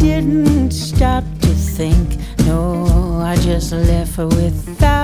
didn't stop to think. No, I just left her without